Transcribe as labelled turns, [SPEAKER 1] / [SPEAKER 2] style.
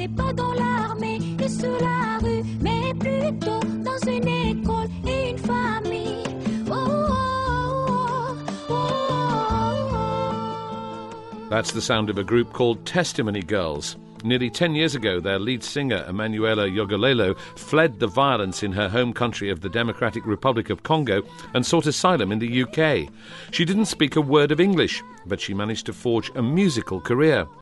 [SPEAKER 1] pas dans l'armée et sous la rue, mais plutôt dans une école et une famille.
[SPEAKER 2] That's the sound of a group called Testimony Girls. Nearly 10 years ago, their lead singer, Emanuela Yogolelo, fled the violence in her home country of the Democratic Republic of Congo and sought asylum in the UK. She didn't speak a word of English, but she managed to forge a musical career.